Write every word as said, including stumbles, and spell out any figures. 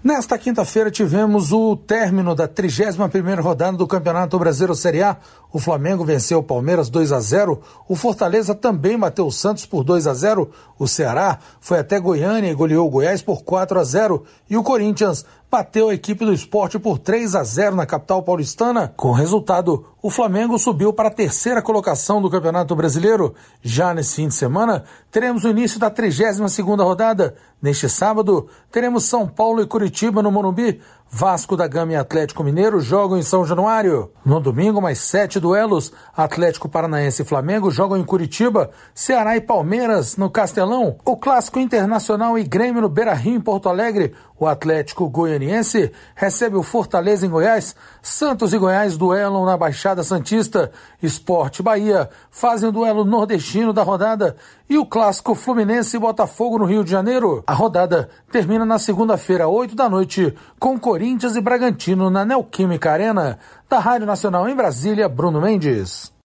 Nesta quinta-feira tivemos o término da trigésima primeira rodada do Campeonato Brasileiro Série A. O Flamengo venceu o Palmeiras dois a zero, o Fortaleza também bateu o Santos por dois a zero, o Ceará foi até Goiânia e goleou o Goiás por quatro a zero e o Corinthians bateu a equipe do Sport por três a zero na capital paulistana. Com o resultado, o Flamengo subiu para a terceira colocação do Campeonato Brasileiro. Já nesse fim de semana, teremos o início da trigésima segunda rodada. Neste sábado, teremos São Paulo e Curitiba no Morumbi. Vasco da Gama e Atlético Mineiro jogam em São Januário. No domingo, mais sete duelos. Atlético Paranaense e Flamengo jogam em Curitiba. Ceará e Palmeiras no Castelão. O Clássico Internacional e Grêmio no Beira-Rio em Porto Alegre. O Atlético Goianiense recebe o Fortaleza em Goiás. Santos e Goiás duelam na Baixada Santista. Sport e Bahia fazem o duelo nordestino da rodada. E o Clássico Fluminense e Botafogo no Rio de Janeiro. A rodada termina na segunda-feira, oito da noite, com Corinthians e Bragantino na Neoquímica Arena. Da Rádio Nacional em Brasília, Bruno Mendes.